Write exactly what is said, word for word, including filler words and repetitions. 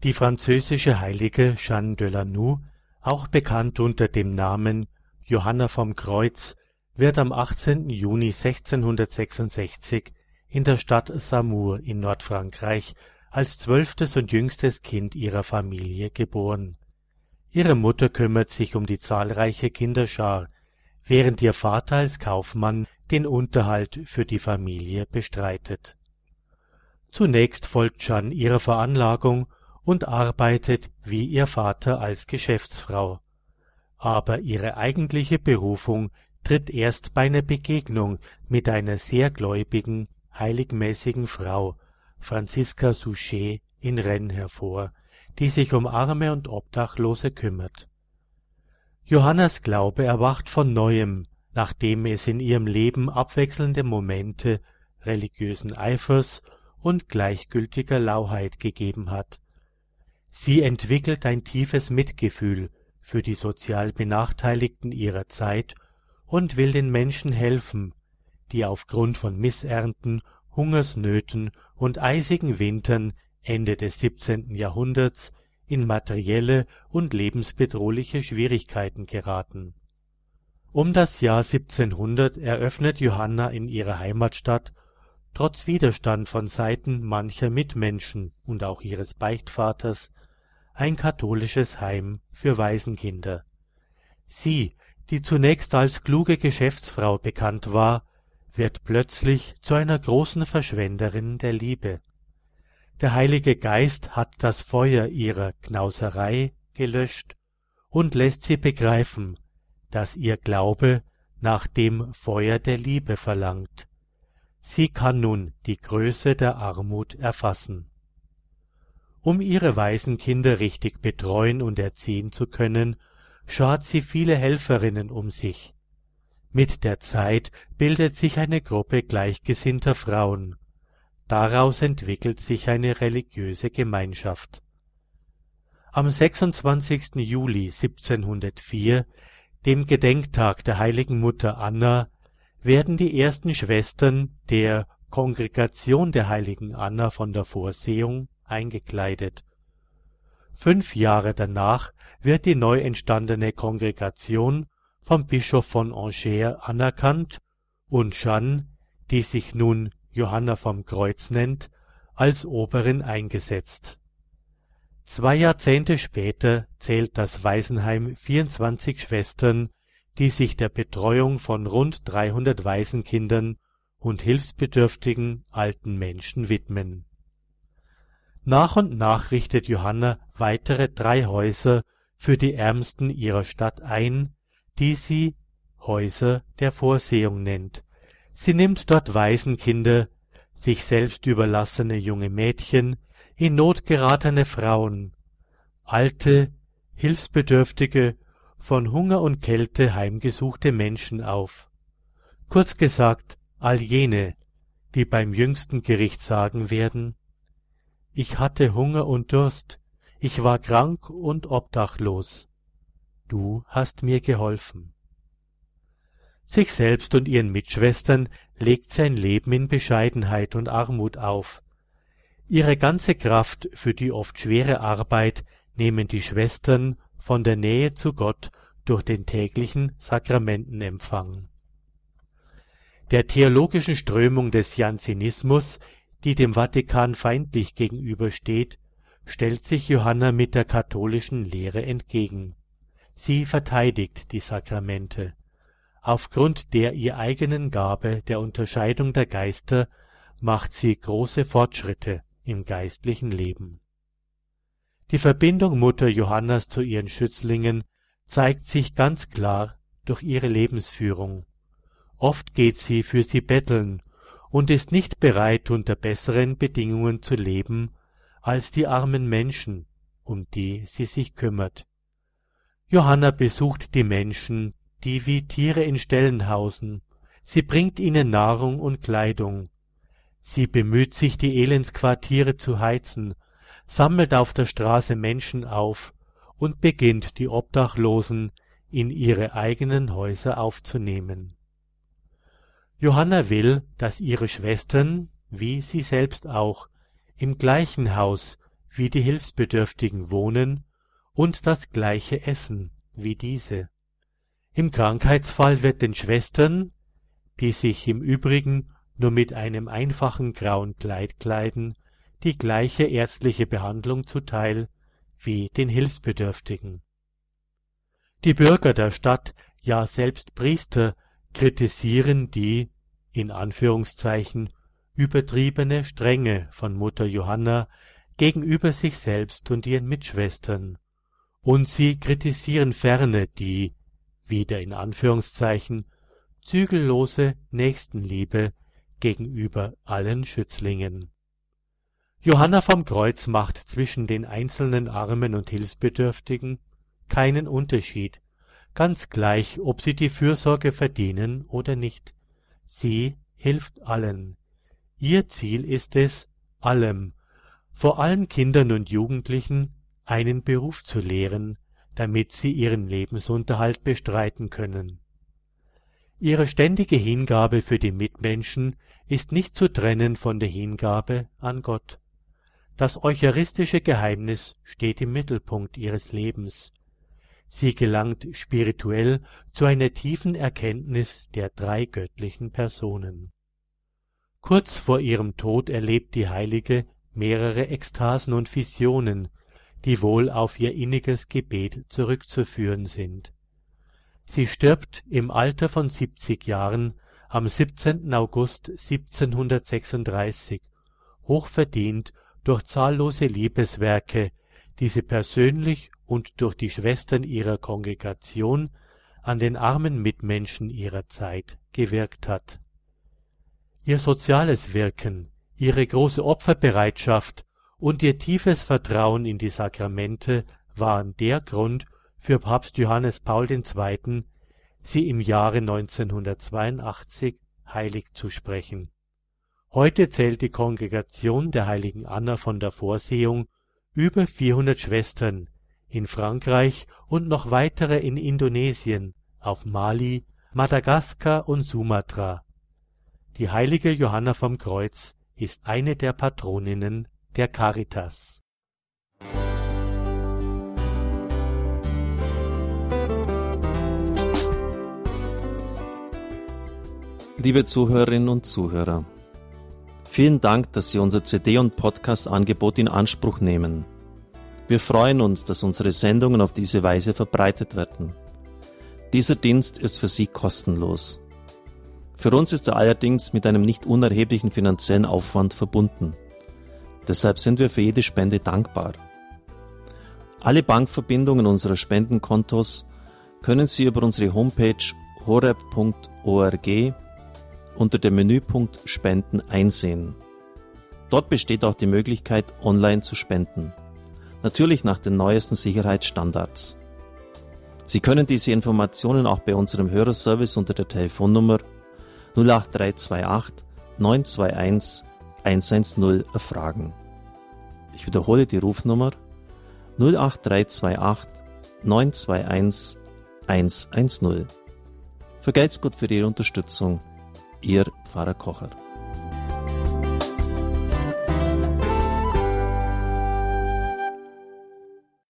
Die französische Heilige Jeanne de Lannoy, auch bekannt unter dem Namen Johanna vom Kreuz, wird am achtzehnten Juni sechzehnhundertsechsundsechzig in der Stadt Saumur in Nordfrankreich als zwölftes und jüngstes Kind ihrer Familie geboren. Ihre Mutter kümmert sich um die zahlreiche Kinderschar, während ihr Vater als Kaufmann den Unterhalt für die Familie bestreitet. Zunächst folgt Jeanne ihrer Veranlagung und arbeitet wie ihr Vater als Geschäftsfrau. Aber ihre eigentliche Berufung tritt erst bei einer Begegnung mit einer sehr gläubigen, heiligmäßigen Frau, Franziska Souchet in Rennes, hervor, die sich um Arme und Obdachlose kümmert. Johannas Glaube erwacht von Neuem, nachdem es in ihrem Leben abwechselnde Momente religiösen Eifers und gleichgültiger Lauheit gegeben hat. Sie entwickelt ein tiefes Mitgefühl für die sozial Benachteiligten ihrer Zeit und will den Menschen helfen, die aufgrund von Missernten, Hungersnöten und eisigen Wintern Ende des siebzehnten Jahrhunderts in materielle und lebensbedrohliche Schwierigkeiten geraten. Um das Jahr siebzehnhundert eröffnet Johanna in ihrer Heimatstadt, trotz Widerstand von Seiten mancher Mitmenschen und auch ihres Beichtvaters, ein katholisches Heim für Waisenkinder. Sie, die zunächst als kluge Geschäftsfrau bekannt war, wird plötzlich zu einer großen Verschwenderin der Liebe. Der Heilige Geist hat das Feuer ihrer Knauserei gelöscht und lässt sie begreifen, dass ihr Glaube nach dem Feuer der Liebe verlangt. Sie kann nun die Größe der Armut erfassen. Um ihre Waisenkinder richtig betreuen und erziehen zu können, schart sie viele Helferinnen um sich. Mit der Zeit bildet sich eine Gruppe gleichgesinnter Frauen. Daraus entwickelt sich eine religiöse Gemeinschaft. Am sechsundzwanzigsten Juli siebzehnhundertvier, dem Gedenktag der heiligen Mutter Anna, werden die ersten Schwestern der Kongregation der heiligen Anna von der Vorsehung eingekleidet. Fünf Jahre danach wird die neu entstandene Kongregation vom Bischof von Angers anerkannt und Jeanne, die sich nun Johanna vom Kreuz nennt, als Oberin eingesetzt. Zwei Jahrzehnte später zählt das Waisenheim vierundzwanzig Schwestern, die sich der Betreuung von rund dreihundert Waisenkindern und hilfsbedürftigen alten Menschen widmen. Nach und nach richtet Johanna weitere drei Häuser für die Ärmsten ihrer Stadt ein, die sie Häuser der Vorsehung nennt. Sie nimmt dort Waisenkinder, sich selbst überlassene junge Mädchen, in Not geratene Frauen, alte, hilfsbedürftige, von Hunger und Kälte heimgesuchte Menschen auf. Kurz gesagt, all jene, die beim jüngsten Gericht sagen werden: Ich hatte Hunger und Durst, ich war krank und obdachlos. Du hast mir geholfen. Sich selbst und ihren Mitschwestern legt sie ein Leben in Bescheidenheit und Armut auf. Ihre ganze Kraft für die oft schwere Arbeit nehmen die Schwestern von der Nähe zu Gott durch den täglichen Sakramentenempfang. Der theologischen Strömung des Jansenismus, die dem Vatikan feindlich gegenübersteht, stellt sich Johanna mit der katholischen Lehre entgegen. Sie verteidigt die Sakramente. Aufgrund der ihr eigenen Gabe der Unterscheidung der Geister macht sie große Fortschritte im geistlichen Leben. Die Verbindung Mutter Johannas zu ihren Schützlingen zeigt sich ganz klar durch ihre Lebensführung. Oft geht sie für sie betteln und ist nicht bereit, unter besseren Bedingungen zu leben als die armen Menschen, um die sie sich kümmert. Johanna besucht die Menschen, die wie Tiere in Ställen hausen. Sie bringt ihnen Nahrung und Kleidung. Sie bemüht sich, die Elendsquartiere zu heizen, sammelt auf der Straße Menschen auf und beginnt, die Obdachlosen in ihre eigenen Häuser aufzunehmen. Johanna will, dass ihre Schwestern, wie sie selbst auch, im gleichen Haus wie die Hilfsbedürftigen wohnen und das gleiche essen wie diese. Im Krankheitsfall wird den Schwestern, die sich im Übrigen nur mit einem einfachen grauen Kleid kleiden, die gleiche ärztliche Behandlung zuteil wie den Hilfsbedürftigen. Die Bürger der Stadt, ja selbst Priester, kritisieren die, in Anführungszeichen, übertriebene Strenge von Mutter Johanna gegenüber sich selbst und ihren Mitschwestern, und sie kritisieren ferne die, wieder in Anführungszeichen, zügellose Nächstenliebe gegenüber allen Schützlingen. Johanna vom Kreuz macht zwischen den einzelnen Armen und Hilfsbedürftigen keinen Unterschied, ganz gleich, ob sie die Fürsorge verdienen oder nicht. Sie hilft allen. Ihr Ziel ist es, allem, vor allem Kindern und Jugendlichen, einen Beruf zu lehren, damit sie ihren Lebensunterhalt bestreiten können. Ihre ständige Hingabe für die Mitmenschen ist nicht zu trennen von der Hingabe an Gott. Das eucharistische Geheimnis steht im Mittelpunkt ihres Lebens. Sie gelangt spirituell zu einer tiefen Erkenntnis der drei göttlichen Personen. Kurz vor ihrem Tod erlebt die Heilige mehrere Ekstasen und Visionen, die wohl auf ihr inniges Gebet zurückzuführen sind. Sie stirbt im Alter von siebzig Jahren am siebzehnten August siebzehnhundertsechsunddreißig, hochverdient durch zahllose Liebeswerke, die sie persönlich und durch die Schwestern ihrer Kongregation an den armen Mitmenschen ihrer Zeit gewirkt hat. Ihr soziales Wirken, ihre große Opferbereitschaft und ihr tiefes Vertrauen in die Sakramente waren der Grund für Papst Johannes Paul der Zweite., sie im Jahre neunzehnhundertzweiundachtzig heilig zu sprechen. Heute zählt die Kongregation der heiligen Anna von der Vorsehung über vierhundert Schwestern in Frankreich und noch weitere in Indonesien, auf Mali, Madagaskar und Sumatra. Die heilige Johanna vom Kreuz ist eine der Patroninnen der Caritas. Liebe Zuhörerinnen und Zuhörer, vielen Dank, dass Sie unser C D- und Podcast-Angebot in Anspruch nehmen. Wir freuen uns, dass unsere Sendungen auf diese Weise verbreitet werden. Dieser Dienst ist für Sie kostenlos. Für uns ist er allerdings mit einem nicht unerheblichen finanziellen Aufwand verbunden. Deshalb sind wir für jede Spende dankbar. Alle Bankverbindungen unserer Spendenkontos können Sie über unsere Homepage horeb punkt org unter dem Menüpunkt Spenden einsehen. Dort besteht auch die Möglichkeit, online zu spenden. Natürlich nach den neuesten Sicherheitsstandards. Sie können diese Informationen auch bei unserem Hörerservice unter der Telefonnummer null acht drei zwei acht neun zwei eins eins eins null erfragen. Ich wiederhole die Rufnummer null acht drei zwei acht neun zwei eins eins eins null. Vergelt's Gott für Ihre Unterstützung. Ihr Pfarrer Kocher.